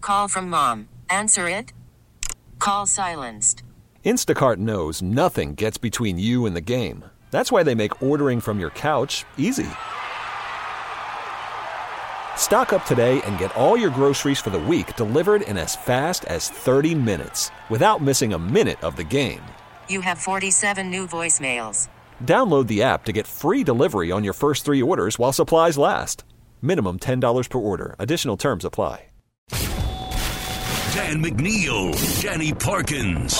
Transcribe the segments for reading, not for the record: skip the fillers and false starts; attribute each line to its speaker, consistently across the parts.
Speaker 1: Call from mom. Answer it. Call silenced.
Speaker 2: Instacart knows nothing gets between you and the game. That's why they make ordering from your couch easy. Stock up today and get all your groceries for the week delivered in as fast as 30 minutes without missing a minute of the game.
Speaker 1: You have 47 new voicemails.
Speaker 2: Download the app to get free delivery on your first 3 orders while supplies last. Minimum $10 per order. Additional terms apply.
Speaker 3: Dan McNeil, Danny Parkins.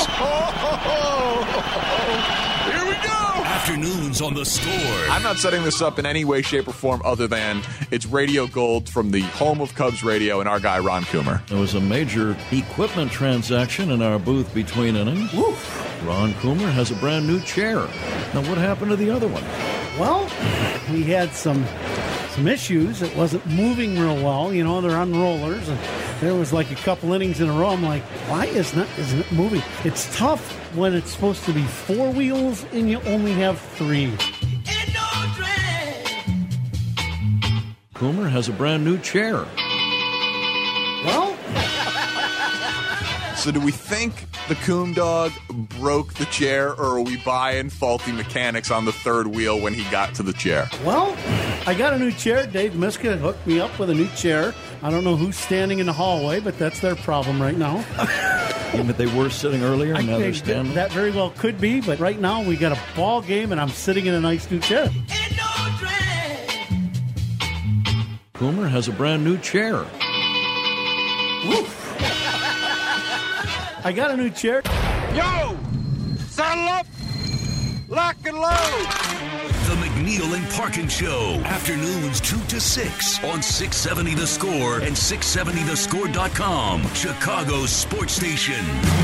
Speaker 4: Here we go!
Speaker 3: Afternoons on the Score.
Speaker 4: I'm not setting this up in any way, shape, or form other than it's Radio Gold from the home of Cubs radio and our guy, Ron Coomer.
Speaker 5: There was a major equipment transaction in our booth between innings.
Speaker 6: Woof.
Speaker 5: Ron Coomer has a brand new chair. Now, what happened to the other one?
Speaker 6: Well, we had some issues. It wasn't moving real well. You know, they're on rollers, and there was like a couple innings in a row. I'm like, why isn't it moving? It's tough when it's supposed to be 4 wheels and you only have 3.
Speaker 5: Coomer has a brand new chair.
Speaker 6: Well,
Speaker 4: So do we think the Coom dog broke the chair, or are we buying faulty mechanics on the third wheel when he got to the chair?
Speaker 6: well, I got a new chair. Dave Miska hooked me up with a new chair. I don't know who's standing in the hallway, but that's their problem right now.
Speaker 5: Even if they were sitting earlier, and now they're standing.
Speaker 6: That very well could be, but right now we got a ball game, and I'm sitting in a nice new chair.
Speaker 5: Coomer has a brand new chair.
Speaker 6: Woof. I got a new chair.
Speaker 7: Yo! Saddle up! Lock and load!
Speaker 3: The McNeil and Parkins Show. Afternoons 2 to 6 on 670 The Score and 670thescore.com. Chicago's sports station.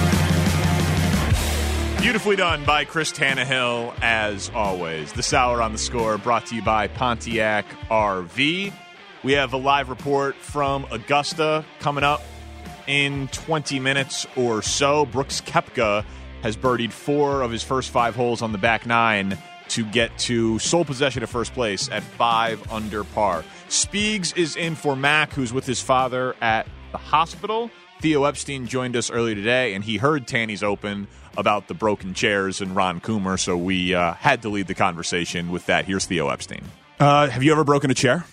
Speaker 4: Beautifully done by Chris Tannehill, as always. This hour on The Score brought to you by Pontiac RV. We have a live report from Augusta coming up in 20 minutes or so. Brooks Koepka has birdied 4 of his first 5 holes on the back 9 to get to sole possession of first place at 5 under par. Speegs is in for Mac, who's with his father at the hospital. Theo Epstein joined us earlier today, and he heard Tanny's Open about the broken chairs and Ron Coomer, so we had to lead the conversation with that. Here's Theo Epstein. Have you ever broken a chair?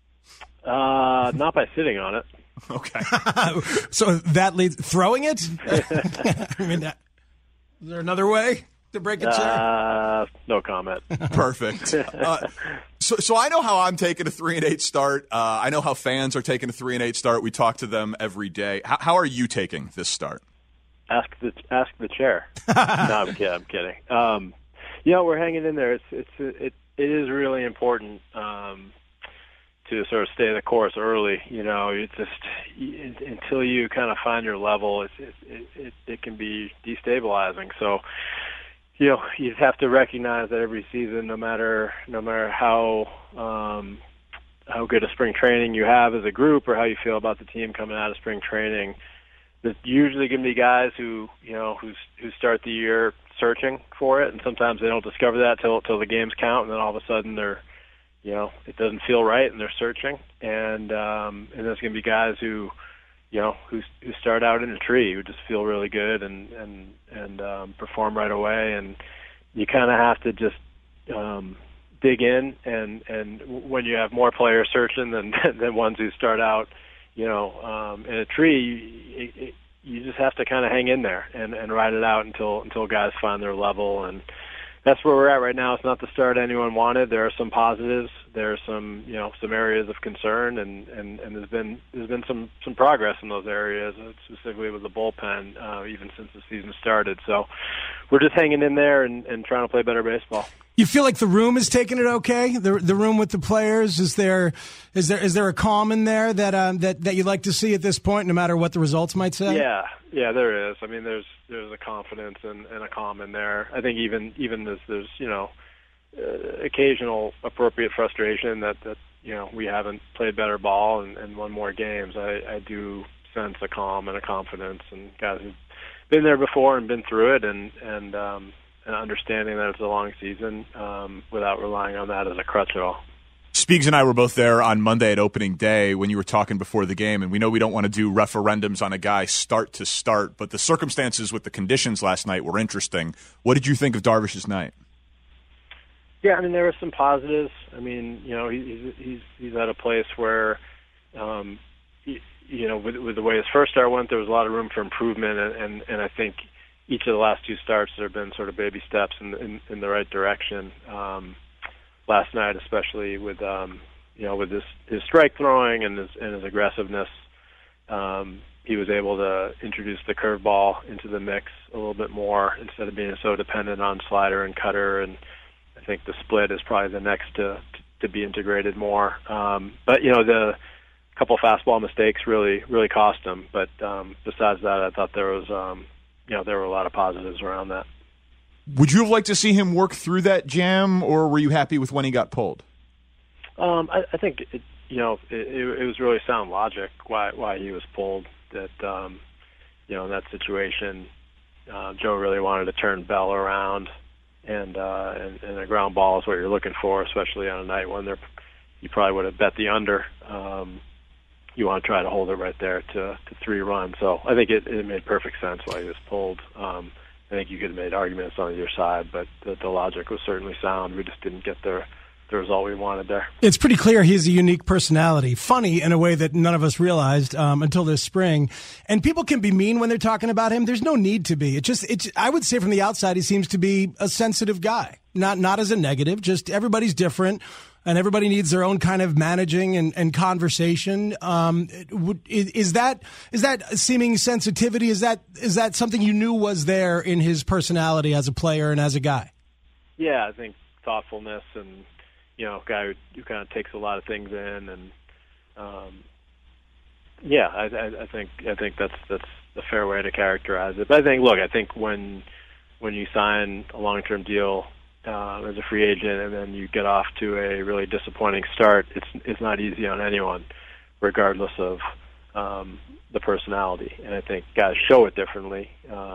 Speaker 8: Not by sitting on it.
Speaker 4: Okay.
Speaker 9: So that leads throwing it. I mean, is there another way to break a chair?
Speaker 8: No comment.
Speaker 4: Perfect. So I know how I'm taking a 3-8 start. I know how fans are taking a 3-8 start. We talk to them every day. How are you taking this start?
Speaker 8: Ask the chair. No, I'm kidding. We're hanging in there. It is really important to sort of stay the course early. You know, it's just until you kind of find your level, it can be destabilizing. So, you know, you just have to recognize that every season, no matter how good a spring training you have as a group or how you feel about the team coming out of spring training, there's usually going to be guys who start the year searching for it, and sometimes they don't discover that till the games count, and then all of a sudden it doesn't feel right, and they're searching. And there's going to be guys who start out in a tree, who just feel really good and perform right away. And you kind of have to just dig in. And when you have more players searching than ones who start out, in a tree, you just have to kind of hang in there and ride it out until guys find their level. And that's where we're at right now. It's not the start anyone wanted. There are some positives. There are some areas of concern, and there's been some progress in those areas, specifically with the bullpen, even since the season started. So we're just hanging in there and trying to play better baseball.
Speaker 9: You feel like the room is taking it okay? The room with the players, is there a calm in there that you'd like to see at this point, no matter what the results might say?
Speaker 8: Yeah, there is. I mean, there's a confidence and a calm in there. I think even there's occasional appropriate frustration that we haven't played better ball and won more games. I do sense a calm and a confidence, and guys who've been there before and been through it, and understanding that it's a long season without relying on that as a crutch at all.
Speaker 4: Speegs and I were both there on Monday at opening day when you were talking before the game, and we know we don't want to do referendums on a guy start to start, but the circumstances with the conditions last night were interesting. What did you think of Darvish's night?
Speaker 8: Yeah, I mean, there were some positives. I mean, he's at a place where, with the way his first start went, there was a lot of room for improvement, and I think each of the last two starts there have been sort of baby steps in the right direction. Last night, especially with his strike throwing and his aggressiveness, he was able to introduce the curveball into the mix a little bit more instead of being so dependent on slider and cutter. And I think the split is probably the next to be integrated more. But the couple fastball mistakes really cost him. But besides that, I thought there was there were a lot of positives around that.
Speaker 4: Would you have liked to see him work through that jam, or were you happy with when he got pulled?
Speaker 8: I think it was really sound logic why he was pulled. That in that situation, Joe really wanted to turn Bell around, and a ground ball is what you're looking for, especially on a night when you probably would have bet the under. You want to try to hold it right there to 3 runs. So I think it made perfect sense why he was pulled. I think you could have made arguments on either side, but the logic was certainly sound. We just didn't get the result we wanted there.
Speaker 9: It's pretty clear he's a unique personality, funny in a way that none of us realized until this spring. And people can be mean when they're talking about him. There's no need to be. I would say from the outside, he seems to be a sensitive guy. Not as a negative, just everybody's different. And everybody needs their own kind of managing and conversation. Is that seeming sensitivity? Is that something you knew was there in his personality as a player and as a guy?
Speaker 8: Yeah, I think thoughtfulness and a guy who kind of takes a lot of things in, and I think that's a fair way to characterize it. But I think when you sign a long-term deal as a free agent, and then you get off to a really disappointing start, it's not easy on anyone, regardless of the personality. And I think guys show it differently.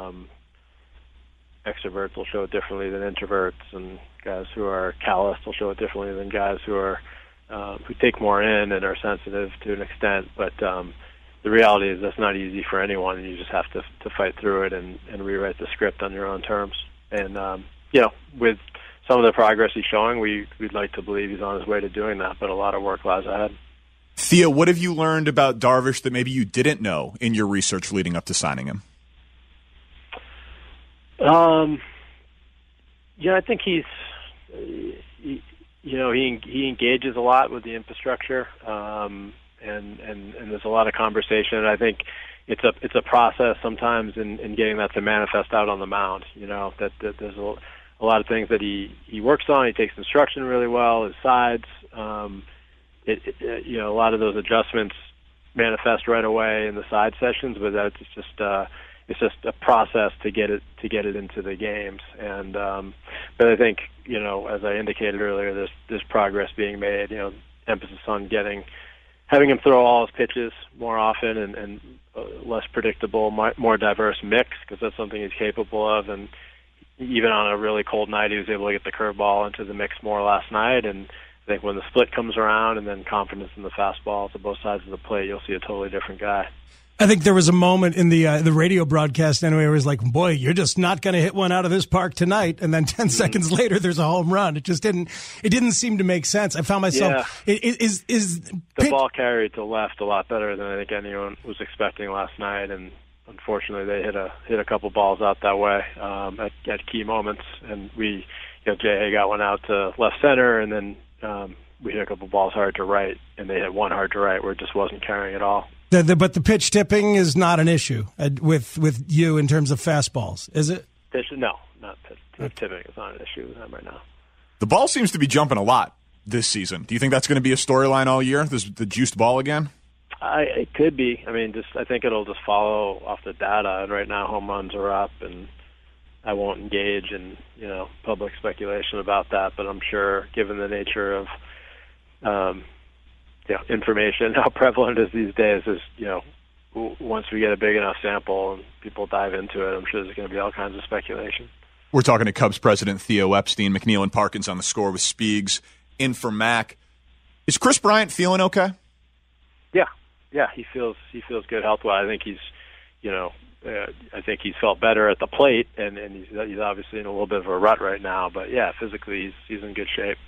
Speaker 8: Extroverts will show it differently than introverts, and guys who are callous will show it differently than guys who take more in and are sensitive to an extent. But the reality is that's not easy for anyone, and you just have to fight through it and rewrite the script on your own terms. And with some of the progress he's showing, we'd like to believe he's on his way to doing that, but a lot of work lies ahead.
Speaker 4: Thea, what have you learned about Darvish that maybe you didn't know in your research leading up to signing him?
Speaker 8: I think he engages a lot with the infrastructure, and there's a lot of conversation. I think it's a process sometimes in getting that to manifest out on the mound. That there's a lot of things that he works on. He takes instruction really well. His sides, a lot of those adjustments manifest right away in the side sessions, but that's just a process to get it into the games. And but I think as I indicated earlier, there's progress being made. Emphasis on having him throw all his pitches more often and less predictable, more diverse mix, because that's something he's capable of. And even on a really cold night, he was able to get the curveball into the mix more last night. And I think when the split comes around and then confidence in the fastball to both sides of the plate, you'll see a totally different guy.
Speaker 9: I think there was a moment in the radio broadcast anyway where it was like, boy, you're just not going to hit one out of this park tonight. And then 10 seconds later, there's a home run. It didn't seem to make sense. I found myself,
Speaker 8: the ball carried to left a lot better than I think anyone was expecting last night. And unfortunately, they hit a couple balls out that way at key moments. And J.A. got one out to left center, and then we hit a couple balls hard to right, and they hit one hard to right where it just wasn't carrying at all.
Speaker 9: But the pitch tipping is not an issue with you in terms of fastballs, is it?
Speaker 8: No, not pitch tipping. It's not an issue with them right now.
Speaker 4: The ball seems to be jumping a lot this season. Do you think that's going to be a storyline all year, the juiced ball again?
Speaker 8: It could be. I mean, I think it'll just follow off the data. And right now, home runs are up, and I won't engage in public speculation about that. But I'm sure, given the nature of information, how prevalent it is these days, is once we get a big enough sample and people dive into it, I'm sure there's going to be all kinds of speculation.
Speaker 4: We're talking to Cubs president Theo Epstein. McNeil and Parkins on the Score with Speegs in for Mac. Is Chris Bryant feeling okay?
Speaker 8: Yeah, he feels good health-wise. I think I think he's felt better at the plate, and he's obviously in a little bit of a rut right now. But yeah, physically he's in good shape.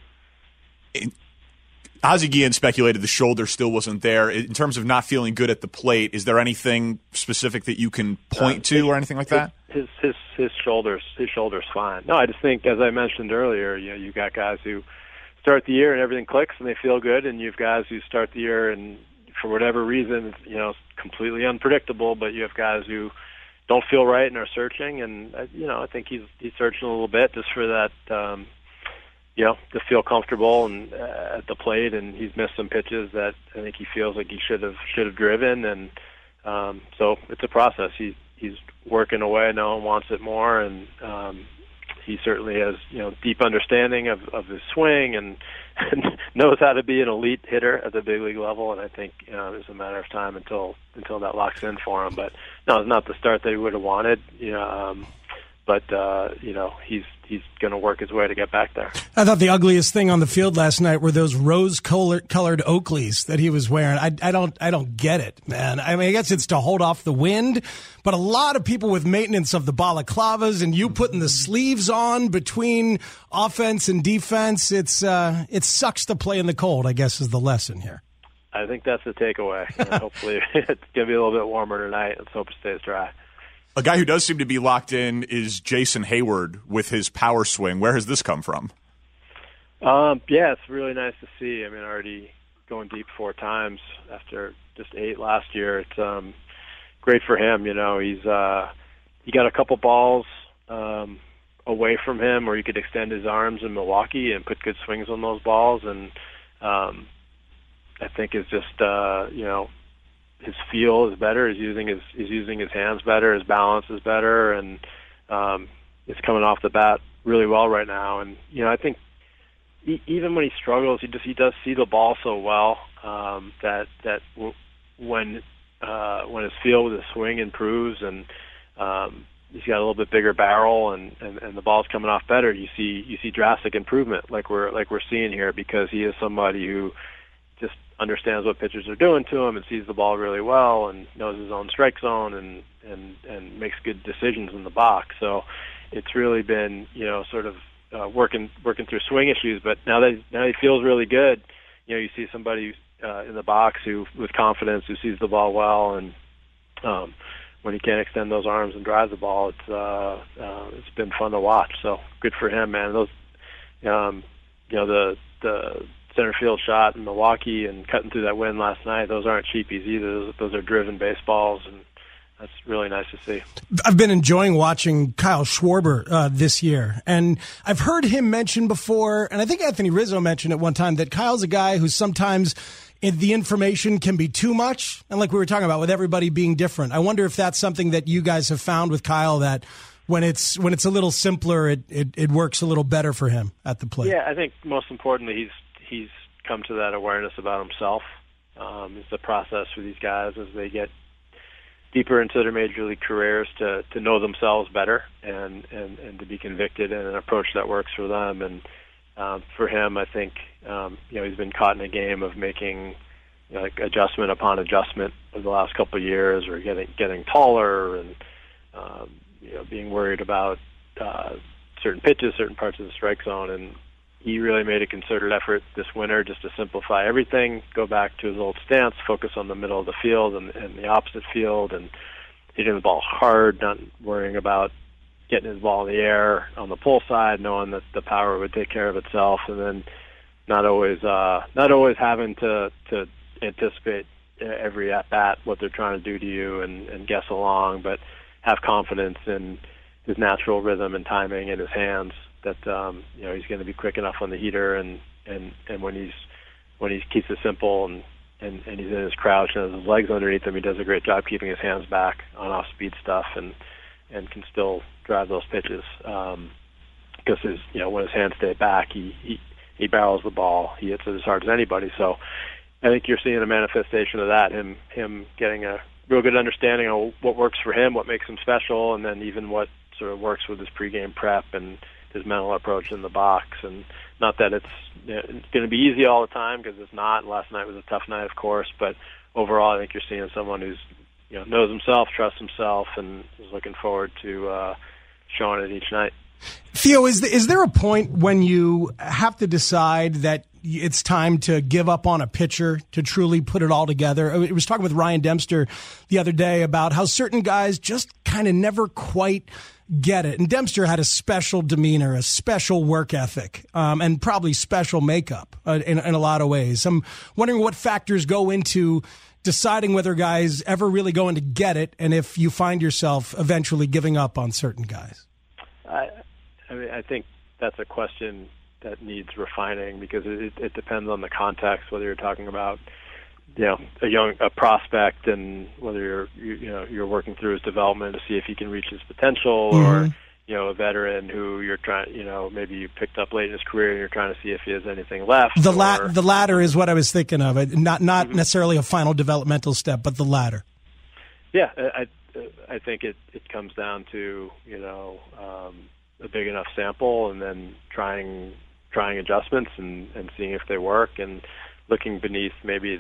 Speaker 4: Ozzie Guillen speculated the shoulder still wasn't there. In terms of not feeling good at the plate, is there anything specific that you can point to or anything like that?
Speaker 8: His shoulder's fine. No, I just think, as I mentioned earlier, you've got guys who start the year and everything clicks and they feel good, and you've guys who start the year and for whatever reason, it's completely unpredictable, but you have guys who don't feel right and are searching, and I think he's searching a little bit just for that, to feel comfortable and at the plate, and he's missed some pitches that I think he feels like he should have driven, and so it's a process. He's working away now and wants it more, and he certainly has deep understanding of his swing and knows how to be an elite hitter at the big league level, and I think it's a matter of time until that locks in for him. But no, it's not the start that he would have wanted. But he's going to work his way to get back there.
Speaker 9: I thought the ugliest thing on the field last night were those rose-colored Oakleys that he was wearing. I don't get it, man. I mean, I guess it's to hold off the wind, but a lot of people with maintenance of the balaclavas and you putting the sleeves on between offense and defense, it sucks to play in the cold, I guess, is the lesson here.
Speaker 8: I think that's the takeaway. Hopefully it's going to be a little bit warmer tonight. Let's hope it stays dry.
Speaker 4: A guy who does seem to be locked in is Jason Hayward with his power swing. Where has this come from?
Speaker 8: Yeah, it's really nice to see. I mean, already going deep 4 times after just 8 last year. It's great for him. He got a couple balls away from him where he could extend his arms in Milwaukee and put good swings on those balls. And I think it's just his feel is better. He's using his hands better. His balance is better, and it's coming off the bat really well right now. And I think even when he struggles, he does see the ball so well that when his feel with his swing improves and he's got a little bit bigger barrel and the ball's coming off better, you see drastic improvement like we're seeing here, because he is somebody who just understands what pitchers are doing to him and sees the ball really well and knows his own strike zone and makes good decisions in the box. So it's really been sort of working through swing issues. But now he feels really good. You see somebody in the box who with confidence, who sees the ball well, and when he can't extend those arms and drive the ball, it's been fun to watch. So good for him, man. Those the center field shot in Milwaukee and cutting through that wind last night, those aren't cheapies either. Those are driven baseballs, and that's really nice to see.
Speaker 9: I've been enjoying watching Kyle Schwarber this year, and I've heard him mention before, and I think Anthony Rizzo mentioned at one time, that Kyle's a guy who sometimes the information can be too much, and like we were talking about with everybody being different. I wonder if that's something that you guys have found with Kyle, that when it's a little simpler, it works a little better for him at the plate.
Speaker 8: Yeah, I think most importantly, he's come to that awareness about himself. It's a process for these guys as they get deeper into their major league careers to know themselves better and to be convicted in an approach that works for them. And for him, I think he's been caught in a game of making like adjustment upon adjustment over the last couple of years, or getting taller and being worried about certain pitches, certain parts of the strike zone. And he really made a concerted effort this winter just to simplify everything, go back to his old stance, focus on the middle of the field and the opposite field, and hitting the ball hard, not worrying about getting his ball in the air on the pull side, knowing that the power would take care of itself, and then not always having to anticipate every at bat what they're trying to do to you and guess along, but have confidence in his natural rhythm and timing in his hands, that he's going to be quick enough on the heater, and when he keeps it simple and he's in his crouch and has his legs underneath him, he does a great job keeping his hands back on off speed stuff and can still drive those pitches, because when his hands stay back, he barrels the ball, he hits it as hard as anybody. So I think you're seeing a manifestation of that, him getting a real good understanding of what works for him, what makes him special, and then even what sort of works with his pregame prep and his mental approach in the box. And not that it's going to be easy all the time, because it's not. Last night was a tough night, of course, but overall, I think you're seeing someone who's knows himself, trusts himself, and is looking forward to showing it each night.
Speaker 9: Theo, is there a point when you have to decide that it's time to give up on a pitcher to truly put it all together? I was talking with Ryan Dempster the other day about how certain guys just kind of never quite get it. And Dempster had a special demeanor, a special work ethic, and probably special makeup in a lot of ways. I'm wondering what factors go into deciding whether guys ever really going to get it, and if you find yourself eventually giving up on certain guys.
Speaker 8: I think that's a question that needs refining, because it depends on the context, whether you're talking about a prospect, and whether you're working through his development to see if he can reach his potential, or a veteran who you're trying, maybe you picked up late in his career and you're trying to see if he has anything left.
Speaker 9: The latter is what I was thinking of. Not necessarily a final developmental step, but the latter.
Speaker 8: Yeah, I think it comes down to a big enough sample, and then trying adjustments and seeing if they work, and looking beneath maybe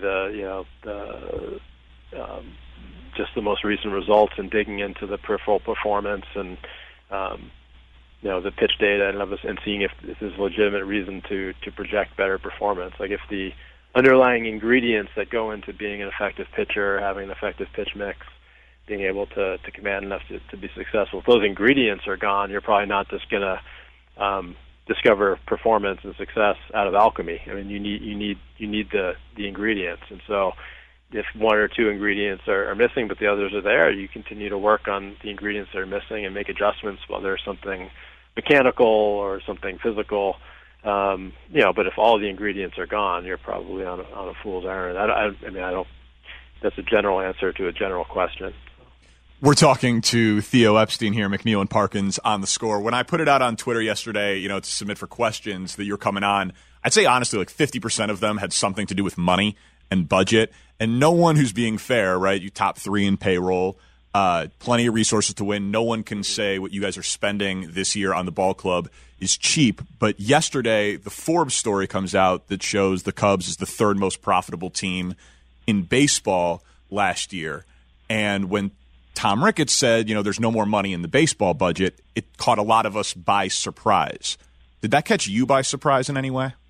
Speaker 8: just the most recent results, and digging into the peripheral performance and the pitch data and seeing if this is a legitimate reason to project better performance. Like, if the underlying ingredients that go into being an effective pitcher, having an effective pitch mix, being able to command enough to be successful, if those ingredients are gone, you're probably not just going to discover performance and success out of alchemy. I mean, you need the ingredients, and so if one or two ingredients are missing, but the others are there, you continue to work on the ingredients that are missing and make adjustments, whether there's something mechanical or something physical. But if all the ingredients are gone, you're probably on a fool's errand. I don't. That's a general answer to a general question.
Speaker 4: We're talking to Theo Epstein here, McNeil and Parkins on The Score. When I put it out on Twitter yesterday, to submit for questions that you're coming on, I'd say honestly, like 50% of them had something to do with money and budget, and no one who's being fair, right? You top 3 in payroll, plenty of resources to win. No one can say what you guys are spending this year on the ball club is cheap. But yesterday, the Forbes story comes out that shows the Cubs is the 3rd most profitable team in baseball last year. And when Tom Ricketts said, there's no more money in the baseball budget, it caught a lot of us by surprise. Did that catch you by surprise in any way?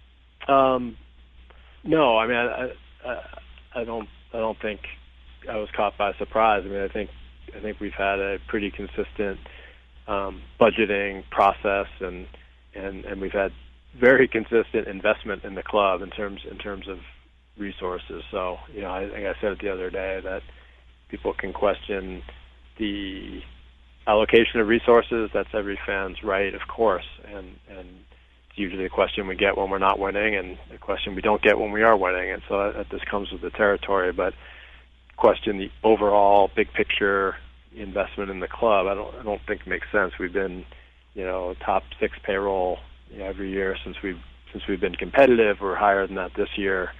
Speaker 8: No, I mean, I don't think I was caught by surprise. I mean, I think we've had a pretty consistent budgeting process, and we've had very consistent investment in the club in terms of resources. So, I think I said it the other day that people can question the allocation of resources. That's every fan's right, of course, and it's usually a question we get when we're not winning, and a question we don't get when we are winning, and so that just comes with the territory. But question the overall big picture investment in the club, I don't think makes sense. We've been, top 6 payroll every year since we've been competitive. We're higher than that this year.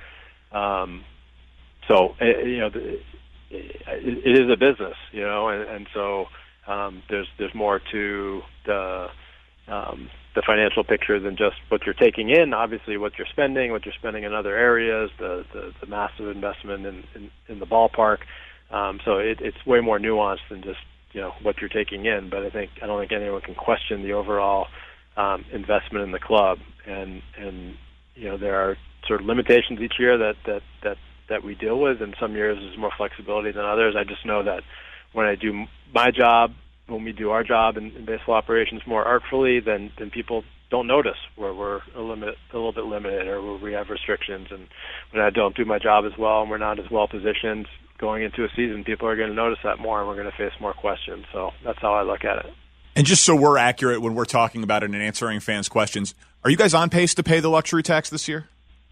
Speaker 8: It is a business, and so there's more to the financial picture than just what you're taking in. Obviously, what you're spending in other areas, the massive investment in the ballpark. So it's way more nuanced than just what you're taking in. But I don't think anyone can question the overall investment in the club, and there are sort of limitations each year that we deal with. In some years there's more flexibility than others. I just know that when I do my job, when we do our job in baseball operations more artfully, then people don't notice where we're a little bit limited, or where we have restrictions. And when I don't do my job as well, and we're not as well positioned going into a season, people are going to notice that more, and we're going to face more questions. So that's how I look at it.
Speaker 4: And just so we're accurate when we're talking about it and answering fans' questions, are you guys on pace to pay the luxury tax this year?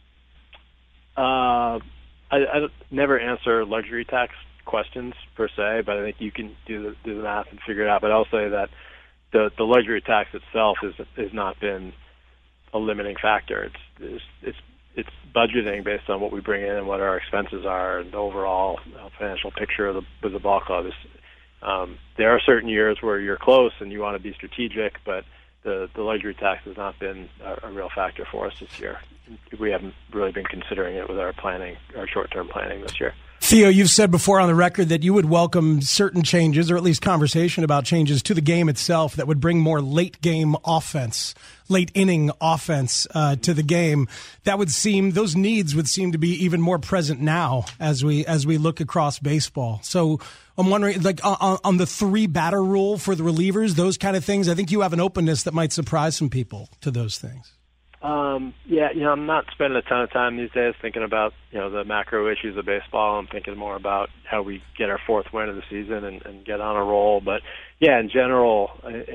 Speaker 8: I never answer luxury tax questions per se, but I think you can do the math and figure it out. But I'll say that the luxury tax itself has not been a limiting factor. It's budgeting based on what we bring in and what our expenses are, and the overall financial picture of the ball club is. There are certain years where you're close and you want to be strategic, but the luxury tax has not been a real factor for us this year. We haven't really been considering it with our short-term planning this year.
Speaker 9: Theo, you've said before on the record that you would welcome certain changes, or at least conversation about changes to the game itself that would bring more late-game offense, late-inning offense to the game. Those needs would seem to be even more present now as we look across baseball. So I'm wondering, like on the 3-batter rule for the relievers, those kind of things, I think you have an openness that might surprise some people to those things.
Speaker 8: I'm not spending a ton of time these days thinking about, the macro issues of baseball. I'm thinking more about how we get our 4th win of the season and get on a roll. But in general,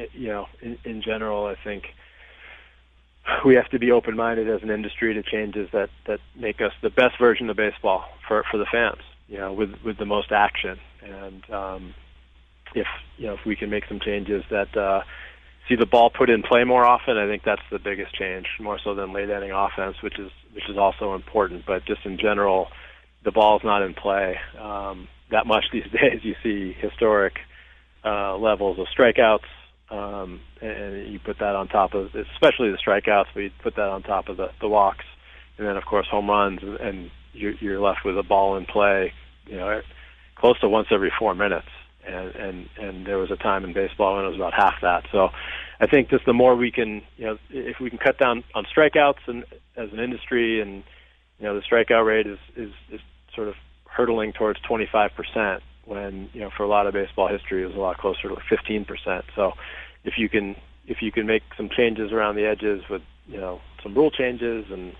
Speaker 8: I think we have to be open-minded as an industry to changes that make us the best version of baseball for the fans, with the most action. And if we can make some changes that see the ball put in play more often, I think that's the biggest change, more so than late inning offense, which is also important. But just in general, the ball's not in play that much these days. You see historic levels of strikeouts, and you put that on top of, especially the strikeouts, but you put that on top of the walks, and then of course home runs, and you're left with a ball in play, close to once every 4 minutes. And there was a time in baseball when it was about half that. So I think just the more we can, if we can cut down on strikeouts and as an industry, and the strikeout rate is sort of hurtling towards 25%, when for a lot of baseball history it was a lot closer to 15%. So if you can make some changes around the edges with some rule changes and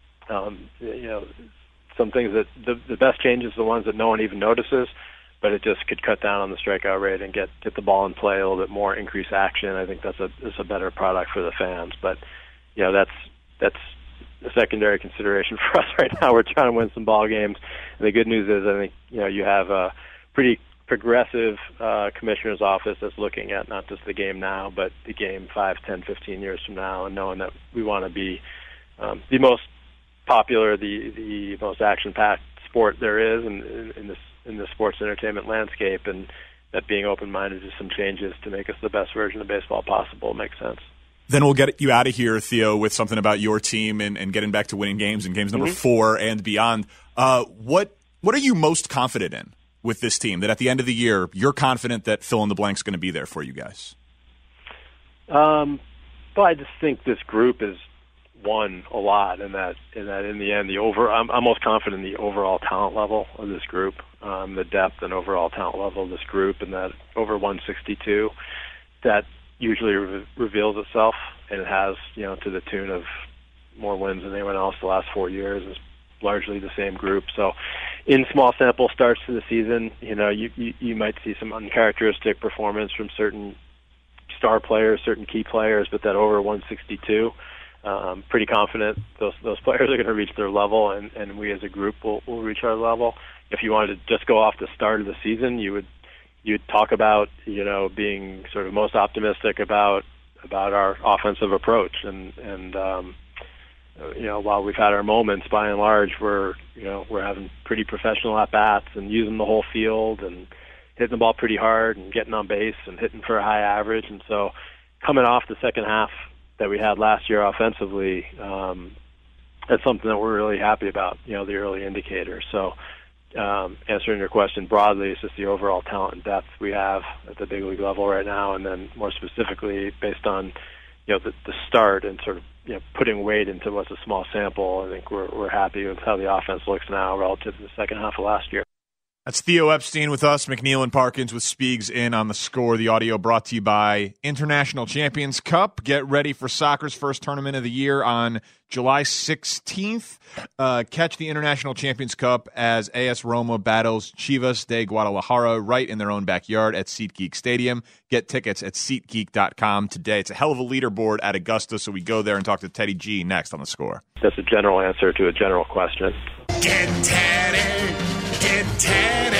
Speaker 8: some things that the best changes are the ones that no one even notices, but it just could cut down on the strikeout rate and get the ball in play a little bit more, increase action. I think that's a better product for the fans. But that's a secondary consideration for us right now. We're trying to win some ball games, and the good news is I think you have a pretty progressive commissioner's office that's looking at not just the game now, but the game 5, 10, 15 years from now, and knowing that we want to be the most popular, the most action-packed sport there is in the sports entertainment landscape, and that being open-minded to some changes to make us the best version of baseball possible makes sense.
Speaker 4: Then we'll get you out of here, Theo, with something about your team and getting back to winning games and games number 4 and beyond. What are you most confident in with this team, that at the end of the year you're confident that fill in the blank's going to be there for you guys?
Speaker 8: Well, I just think this group is won a lot, and that in the end, I'm most confident in the overall talent level of this group, the depth and overall talent level of this group, and that over 162, that usually reveals itself, and it has, to the tune of more wins than anyone else the last 4 years. It's largely the same group. So, in small sample starts to the season, you might see some uncharacteristic performance from certain star players, certain key players, but that over 162. Pretty confident those players are going to reach their level, and we as a group will reach our level. If you wanted to just go off the start of the season, you'd talk about being sort of most optimistic about our offensive approach, and while we've had our moments, by and large we're having pretty professional at bats and using the whole field and hitting the ball pretty hard and getting on base and hitting for a high average. And so coming off the second half that we had last year offensively, that's something that we're really happy about, the early indicators. So answering your question broadly, it's just the overall talent and depth we have at the big league level right now, and then more specifically based on the start and sort of putting weight into what's a small sample. I think we're happy with how the offense looks now relative to the second half of last year.
Speaker 4: That's Theo Epstein with us, McNeil and Parkins with Speegs in on the Score. The audio brought to you by International Champions Cup. Get ready for soccer's first tournament of the year on July 16th. Catch the International Champions Cup as AS Roma battles Chivas de Guadalajara right in their own backyard at SeatGeek Stadium. Get tickets at SeatGeek.com today. It's a hell of a leaderboard at Augusta, so we go there and talk to Teddy G next on the Score.
Speaker 8: That's a general answer to a general question.
Speaker 3: Get Teddy! Get Teddy!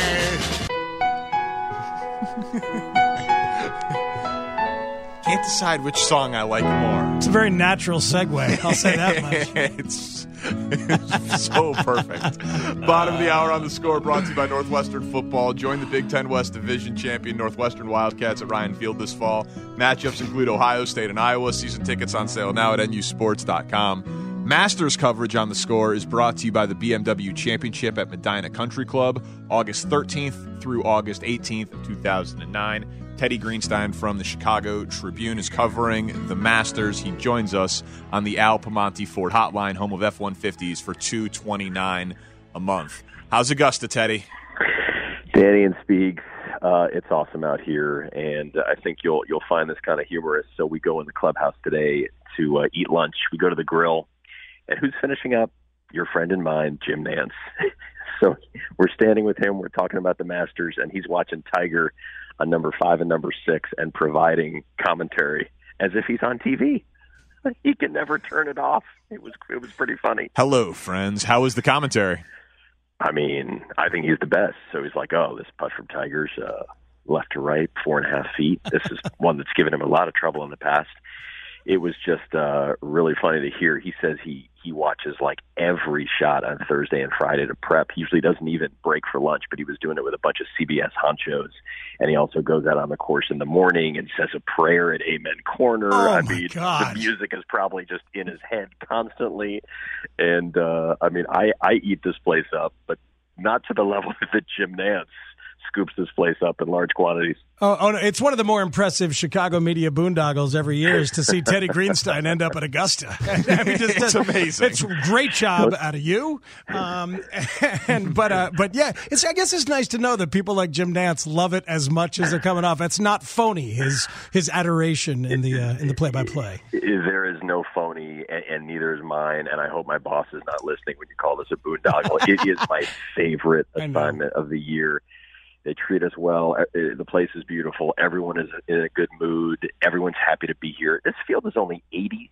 Speaker 4: Can't decide which song I like more.
Speaker 9: It's a very natural segue, I'll say that much.
Speaker 4: So perfect. Bottom of the hour on the score brought to you by Northwestern Football. Join the Big Ten West Division champion Northwestern Wildcats at Ryan Field this fall. Matchups include Ohio State and Iowa. Season tickets on sale now at nusports.com. Masters coverage on the score is brought to you by the BMW Championship at Medina Country Club, August 13th through August 18th of 2009. Teddy Greenstein from the Chicago Tribune is covering the Masters. He joins us on the Al Piemonte Ford Hotline, home of F-150s, for $229 a month. How's Augusta, Teddy?
Speaker 10: Danny and Speaks, it's awesome out here, and I think you'll find this kind of humorous. So we go in the clubhouse today to eat lunch. We go to the grill, and who's finishing up? Your friend and mine, Jim Nantz. So we're standing with him. We're talking about the Masters, and he's watching Tiger on number 5 and number 6 and providing commentary as if he's on TV. He can never turn it off. It was pretty funny.
Speaker 4: Hello, friends. How was the commentary?
Speaker 10: I mean, I think he's the best. So he's like, oh, this putt from Tiger's left to right, 4.5 feet. This is one that's given him a lot of trouble in the past. It was just really funny to hear. He says he watches like every shot on Thursday and Friday to prep. He usually doesn't even break for lunch, but he was doing it with a bunch of CBS honchos. And he also goes out on the course in the morning and says a prayer at Amen Corner.
Speaker 9: Oh,
Speaker 10: I mean,
Speaker 9: God.
Speaker 10: The music is probably just in his head constantly. And, I mean, I eat this place up, but not to the level that Jim Nantz scoops this place up in large quantities.
Speaker 9: Oh, no, it's one of the more impressive Chicago media boondoggles every year is to see Teddy Greenstein end up at Augusta. I mean,
Speaker 4: it's amazing.
Speaker 9: It's a great job out of you. But yeah, I guess it's nice to know that people like Jim Nantz love it as much as they're coming off. It's not phony, his adoration in the play-by-play.
Speaker 10: There is no phony, and neither is mine, and I hope my boss is not listening when you call this a boondoggle. It is my favorite assignment of the year. They treat us well. The place is beautiful. Everyone is in a good mood. Everyone's happy to be here. This field is only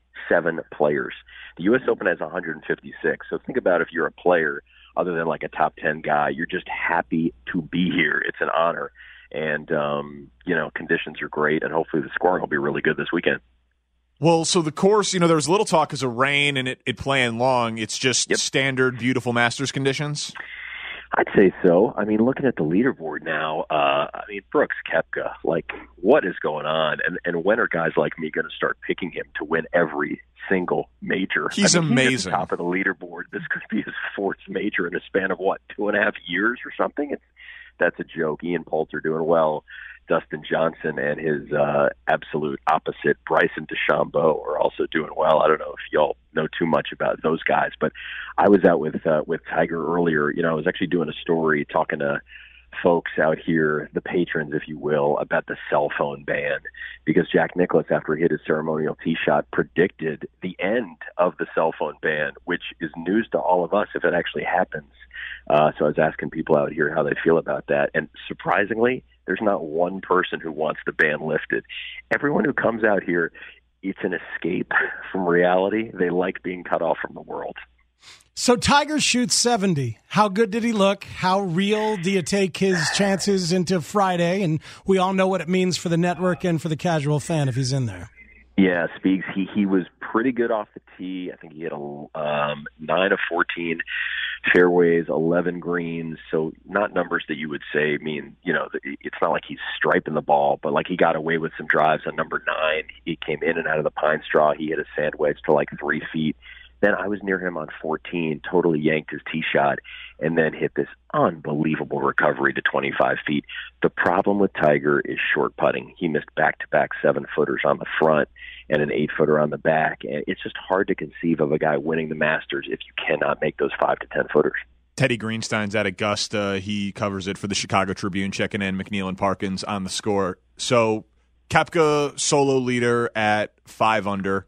Speaker 10: 87 players. The U.S. Open has 156. So think about if you're a player other than like a top 10 guy, you're just happy to be here. It's an honor. And, conditions are great, and hopefully the scoring will be really good this weekend.
Speaker 4: Well, so the course, there was a little talk because of rain and it playing long. It's just standard, beautiful Masters conditions?
Speaker 10: I'd say so. I mean, looking at the leaderboard now, Brooks Koepka, like, what is going on? And when are guys like me going to start picking him to win every single major?
Speaker 4: He's amazing.
Speaker 10: He's at the top of the leaderboard. This could be his 4th major in a span of, 2.5 years or something? That's a joke. Ian Poulter doing well. Dustin Johnson and his absolute opposite, Bryson DeChambeau, are also doing well. I don't know if y'all know too much about those guys, but I was out with Tiger earlier. I was actually doing a story talking to folks out here, the patrons, if you will, about the cell phone ban, because Jack Nicklaus, after he hit his ceremonial tee shot, predicted the end of the cell phone ban, which is news to all of us if it actually happens. So I was asking people out here how they feel about that, and surprisingly, there's not one person who wants the ban lifted. Everyone who comes out here, it's an escape from reality. They like being cut off from the world.
Speaker 9: So Tiger shoots 70. How good did he look? How real do you take his chances into Friday? And we all know what it means for the network and for the casual fan if he's in there.
Speaker 10: Yeah, Speaks, he was pretty good off the tee. I think he had 9 of 14 fairways, 11 greens, so not numbers that you would say mean, it's not like he's striping the ball, but like he got away with some drives on number 9. He came in and out of the pine straw. He hit a sand wedge to like 3 feet. Then I was near him on 14, totally yanked his tee shot, and then hit this unbelievable recovery to 25 feet. The problem with Tiger is short putting. He missed back-to-back 7-footers on the front and an 8-footer on the back. And it's just hard to conceive of a guy winning the Masters if you cannot make those 5 to 10-footers.
Speaker 4: Teddy Greenstein's at Augusta. He covers it for the Chicago Tribune, checking in McNeil and Parkins on the score. So Koepka, solo leader at 5 under.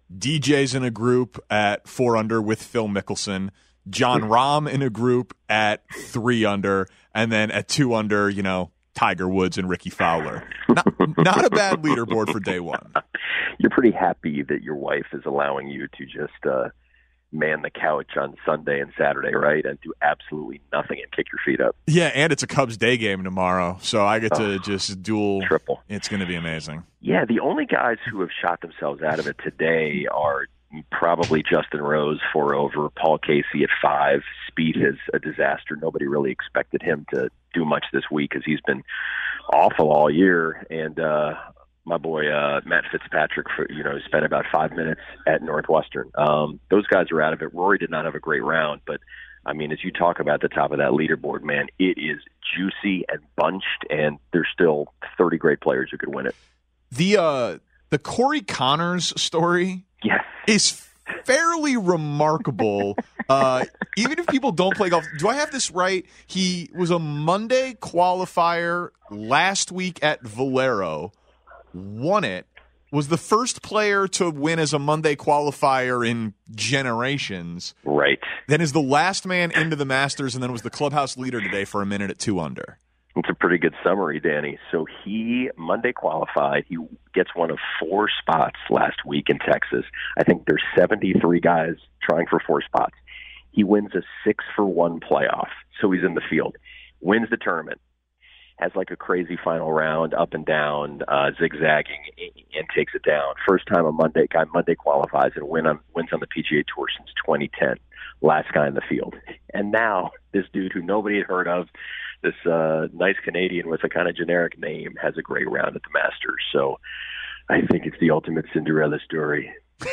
Speaker 4: DJ's in a group at 4 under with Phil Mickelson. John Rahm in a group at 3 under. And then at 2 under, Tiger Woods and Ricky Fowler. Not a bad leaderboard for day one.
Speaker 10: You're pretty happy that your wife is allowing you to just man the couch on Sunday and Saturday, right? And do absolutely nothing and kick your feet up.
Speaker 4: Yeah, and it's a Cubs day game tomorrow, so I get to just triple. It's going to be amazing.
Speaker 10: Yeah, the only guys who have shot themselves out of it today are Probably Justin Rose 4 over, Paul Casey at 5. Speed is a disaster. Nobody really expected him to do much this week because he's been awful all year. And my boy Matt Fitzpatrick, spent about 5 minutes at Northwestern. Those guys are out of it. Rory did not have a great round, but I mean, as you talk about the top of that leaderboard, man, it is juicy and bunched, and there's still 30 great players who could win it.
Speaker 4: The Corey Connors story is fairly remarkable. Even if people don't play golf, do I have this right? He was a Monday qualifier last week at Valero, won it, was the first player to win as a Monday qualifier in generations.
Speaker 10: Right.
Speaker 4: Then is the last man into the Masters, and then was the clubhouse leader today for a minute at 2 under.
Speaker 10: It's a pretty good summary, Danny. So he Monday qualified. He gets one of 4 spots last week in Texas. I think there's 73 guys trying for 4 spots. He wins a 6-for-1 playoff, so he's in the field. Wins the tournament. Has like a crazy final round, up and down, zigzagging, and takes it down. First time a Monday qualifies and wins on the PGA Tour since 2010. Last guy in the field. And now this dude who nobody had heard of, this nice Canadian with a kind of generic name, has a great round at the Masters. So I think it's the ultimate Cinderella story.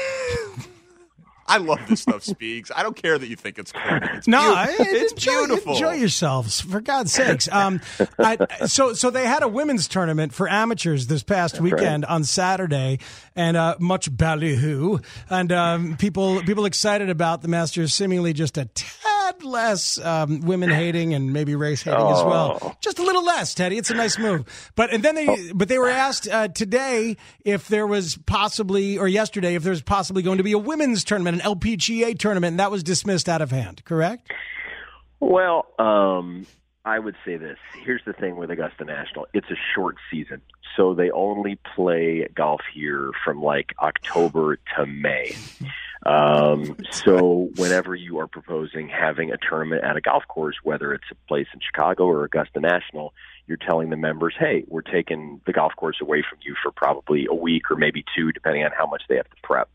Speaker 4: I love this stuff, Speaks. I don't care that you think it's cool.
Speaker 9: It's
Speaker 4: beautiful.
Speaker 9: Enjoy yourselves, for God's sakes. So they had a women's tournament for amateurs this past weekend on Saturday, and much ballyhoo, and people excited about the Masters. Seemingly just a tad less women hating and maybe race hating as well. Just a little less, Teddy. It's a nice move. But they were asked today if there was possibly, or yesterday, if there was possibly going to be a women's tournament, an LPGA tournament, and that was dismissed out of hand, correct?
Speaker 10: Well, I would say this. Here's the thing with Augusta National. It's a short season, so they only play golf here from like October to May. So whenever you are proposing having a tournament at a golf course, whether it's a place in Chicago or Augusta National, you're telling the members, hey, we're taking the golf course away from you for probably a week or maybe 2, depending on how much they have to prep.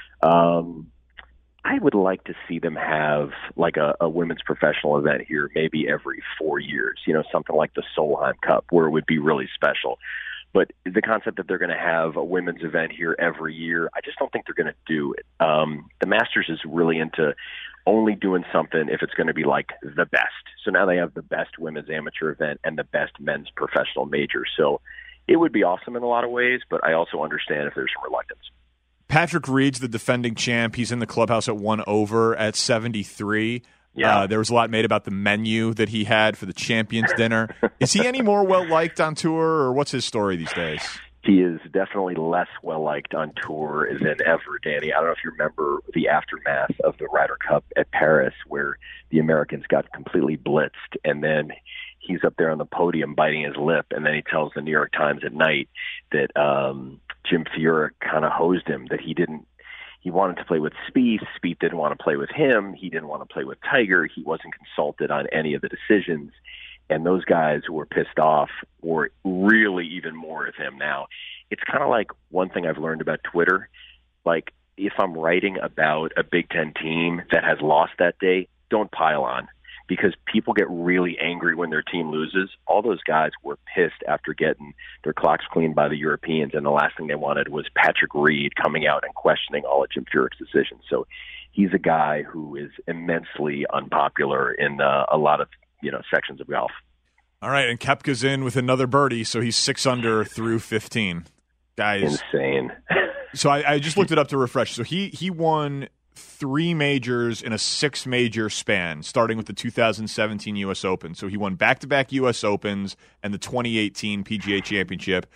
Speaker 10: I would like to see them have like a women's professional event here maybe every 4 years, something like the Solheim Cup, where it would be really special. But the concept that they're going to have a women's event here every year, I just don't think they're going to do it. The Masters is really into only doing something if it's going to be like the best. So now they have the best women's amateur event and the best men's professional major. So it would be awesome in a lot of ways, but I also understand if there's some reluctance.
Speaker 4: Patrick Reed's the defending champ. He's in the clubhouse at 1 over at 73.
Speaker 10: Yeah.
Speaker 4: There was a lot made about the menu that he had for the Champions Dinner. Is he any more well-liked on tour, or what's his story these days?
Speaker 10: He is definitely less well-liked on tour than ever, Danny. I don't know if you remember the aftermath of the Ryder Cup at Paris, where the Americans got completely blitzed, and then he's up there on the podium biting his lip, and then he tells the New York Times at night that Jim Furyk kind of hosed him, that he wanted to play with Spieth. Spieth didn't want to play with him. He didn't want to play with Tiger. He wasn't consulted on any of the decisions. And those guys who were pissed off were really even more with him now. It's kind of like one thing I've learned about Twitter. Like, if I'm writing about a Big Ten team that has lost that day, don't pile on, because people get really angry when their team loses. All those guys were pissed after getting their clocks cleaned by the Europeans, and the last thing they wanted was Patrick Reed coming out and questioning all of Jim Furyk's decisions. So he's a guy who is immensely unpopular in a lot of sections of golf.
Speaker 4: All right, and Koepka's in with another birdie, so he's 6 under through 15. Guys,
Speaker 10: insane.
Speaker 4: So I just looked it up to refresh. So he won 3 majors in a 6-major span, starting with the 2017 U.S. Open. So he won back-to-back U.S. Opens and the 2018 PGA Championship.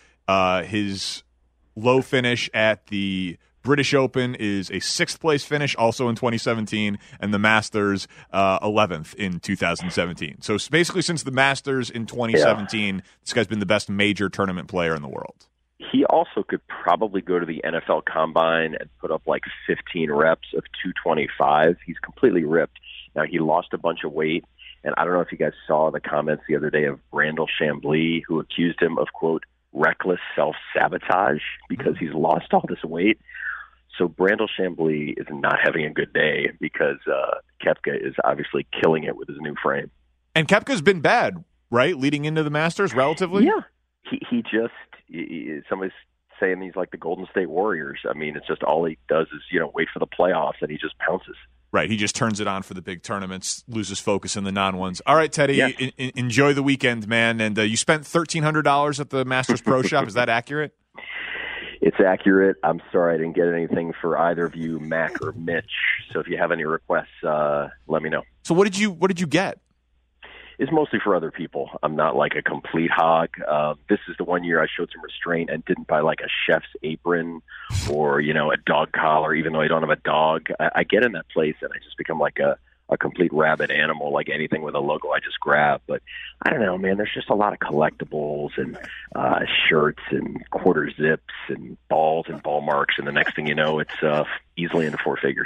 Speaker 4: His low finish at the British Open is a 6th-place finish, also in 2017, and the Masters 11th in 2017. So basically, since the Masters in 2017, this guy's been the best major tournament player in the world.
Speaker 10: He also could probably go to the NFL Combine and put up like 15 reps of 225. He's completely ripped. Now, he lost a bunch of weight, and I don't know if you guys saw the comments the other day of Randall Chambly, who accused him of, quote, reckless self-sabotage because he's lost all this weight. So Brandel Chambly is not having a good day because Koepka is obviously killing it with his new frame.
Speaker 4: And Koepka's been bad, right? Leading into the Masters, relatively?
Speaker 10: Yeah. He somebody's saying he's like the Golden State Warriors. I mean, it's just all he does is, wait for the playoffs, and he just pounces.
Speaker 4: Right. He just turns it on for the big tournaments, loses focus in the non-ones. All right, Teddy,
Speaker 10: Yes.
Speaker 4: Enjoy the weekend, man. And you spent $1,300 at the Masters Pro Shop. Is that accurate?
Speaker 10: It's accurate. I'm sorry I didn't get anything for either of you, Mac or Mitch. So if you have any requests, let me know.
Speaker 4: So what did you get?
Speaker 10: It's mostly for other people. I'm not like a complete hog. This is the one year I showed some restraint and didn't buy like a chef's apron or, a dog collar, even though I don't have a dog. I get in that place and I just become like a complete rabid animal, like anything with a logo I just grab. But I don't know, man, there's just a lot of collectibles and shirts and quarter zips and balls and ball marks. And the next thing you know, it's easily into four figures.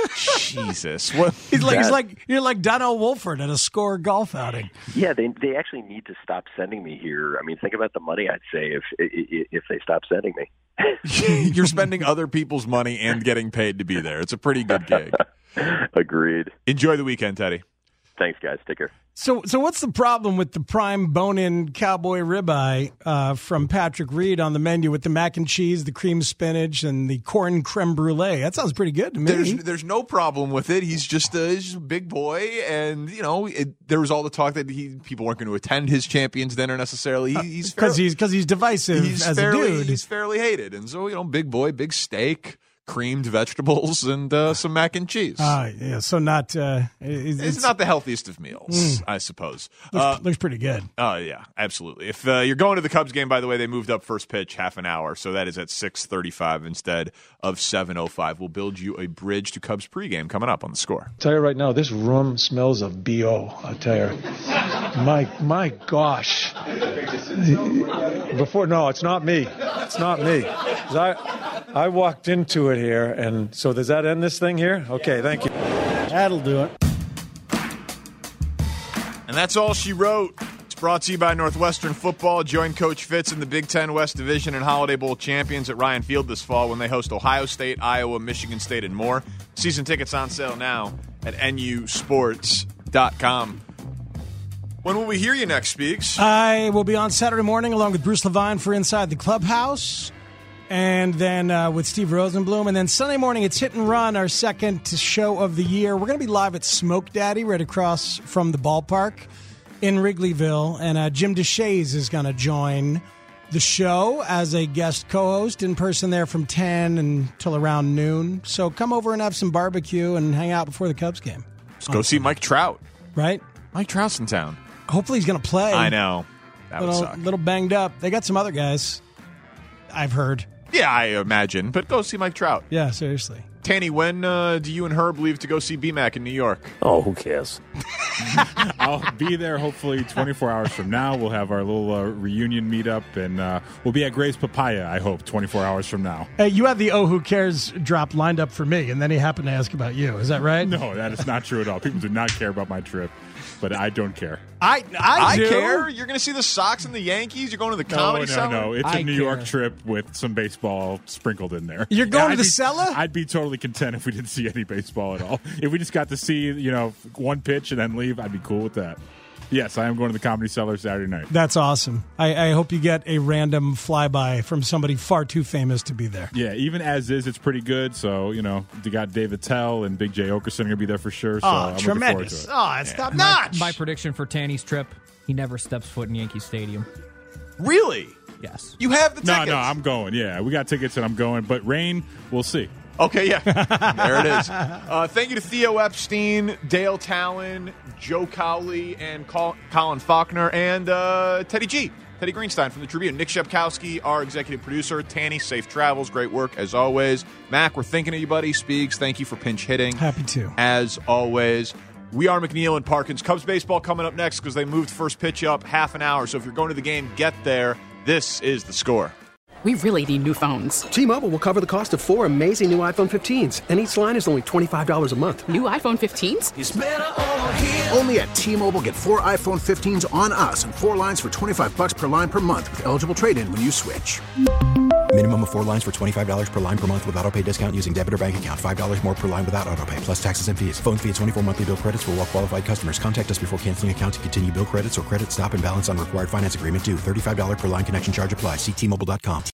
Speaker 4: Jesus. What?
Speaker 9: You're like Donnell Wolford at a Score golf outing.
Speaker 10: Yeah, they actually need to stop sending me here. I mean, think about the money I'd save if they stop sending me.
Speaker 4: You're spending other people's money and getting paid to be there. It's a pretty good gig.
Speaker 10: Agreed.
Speaker 4: Enjoy the weekend, Teddy.
Speaker 10: Thanks, guys. Take care.
Speaker 9: So what's the problem with the prime bone-in cowboy ribeye from Patrick Reed on the menu with the mac and cheese, the cream spinach, and the corn creme brulee? That sounds pretty good to me.
Speaker 4: There's no problem with it. He's just a big boy, and there was all the talk that people weren't going to attend his Champions Dinner necessarily. Because
Speaker 9: he's divisive as a dude.
Speaker 4: He's fairly hated, and so big boy, big steak, creamed vegetables, and some mac and cheese.
Speaker 9: Yeah, so not
Speaker 4: it's not the healthiest of meals, I suppose.
Speaker 9: Looks pretty good.
Speaker 4: Oh, yeah, absolutely. If you're going to the Cubs game, by the way, they moved up first pitch half an hour, so that is at 6:35 instead of 7:05. We'll build you a bridge to Cubs pregame coming up on The Score.
Speaker 11: I'll tell you right now, this room smells of BO, I'll tell you. My gosh. No, it's not me. It's not me. I walked into it here, and so does that end this thing here? Okay, thank you.
Speaker 6: That'll do it.
Speaker 4: And that's all she wrote. It's brought to you by Northwestern Football. Join Coach Fitz and the Big Ten West Division and Holiday Bowl champions at Ryan Field this fall when they host Ohio State, Iowa, Michigan State, and more. Season tickets on sale now at nusports.com. When will we hear you next, Speaks?
Speaker 9: I will be on Saturday morning along with Bruce Levine for Inside the Clubhouse. And then with Steve Rosenblum. And then Sunday morning, it's Hit and Run, our second show of the year. We're going to be live at Smoke Daddy right across from the ballpark in Wrigleyville. And Jim DeShays is going to join the show as a guest co-host in person there from 10 until around noon. So come over and have some barbecue and hang out before the Cubs game.
Speaker 4: Let's go see Mike Trout.
Speaker 9: Right?
Speaker 4: Mike Trout's in town.
Speaker 9: Hopefully he's going to play.
Speaker 4: I know. That would suck.
Speaker 9: A little banged up. They got some other guys, I've heard.
Speaker 4: Yeah, I imagine. But go see Mike Trout.
Speaker 9: Yeah, seriously.
Speaker 4: Tanny, when do you and Herb leave to go see BMAC in New York?
Speaker 12: Oh, who cares?
Speaker 13: I'll be there hopefully 24 hours from now. We'll have our little reunion meetup, and we'll be at Gray's Papaya, I hope, 24 hours from now.
Speaker 9: Hey, you had the Oh Who Cares drop lined up for me, and then he happened to ask about you. Is that right?
Speaker 13: No, that is not true at all. People do not care about my trip, but I don't care.
Speaker 9: I do.
Speaker 4: care. You're going to see the Sox and the Yankees. You're going to the Comedy Cellar.
Speaker 13: No. It's a New York trip with some baseball sprinkled in there.
Speaker 9: You're going to the cellar?
Speaker 13: I'd be totally content if we didn't see any baseball at all. If we just got to see, one pitch and then leave, I'd be cool with that. Yes, I am going to the Comedy Cellar Saturday night.
Speaker 9: That's awesome. I hope you get a random flyby from somebody far too famous to be there.
Speaker 13: Yeah, even as is, it's pretty good. So, they got David Tell and Big J. Okerson going to be there for sure. So I'm
Speaker 9: tremendous.
Speaker 13: looking forward to it.
Speaker 9: It's top notch.
Speaker 14: My prediction for Tanny's trip, he never steps foot in Yankee Stadium.
Speaker 4: Really?
Speaker 14: Yes.
Speaker 4: You have the tickets?
Speaker 13: No, I'm going. Yeah, we got tickets and I'm going. But rain, we'll see.
Speaker 4: Okay, yeah. There it is. Thank you to Theo Epstein, Dale Talon, Joe Cowley, and Colin Faulkner, and Teddy Greenstein from the Tribune. Nick Shepkowski, our executive producer. Tanny, safe travels. Great work, as always. Mac, we're thinking of you, buddy. Speaks, thank you for pinch hitting.
Speaker 9: Happy to.
Speaker 4: As always. We are McNeil and Parkins. Cubs baseball coming up next because they moved first pitch up half an hour. So if you're going to the game, get there. This is The Score.
Speaker 15: We really need new phones.
Speaker 16: T-Mobile will cover the cost of 4 amazing new iPhone 15s, and each line is only $25 a month.
Speaker 15: New iPhone 15s?
Speaker 16: It's better over here.
Speaker 17: Only at T-Mobile, get 4 iPhone 15s on us and 4 lines for $25 per line per month with eligible trade-in when you switch. Minimum of 4 lines for $25 per line per month with autopay discount using debit or bank account. $5 more per line without autopay, plus taxes and fees. Phone fee at 24 monthly bill credits for well qualified customers. Contact us before canceling account to continue bill credits or credit stop and balance on required finance agreement due. $35 per line connection charge applies. See T-Mobile.com.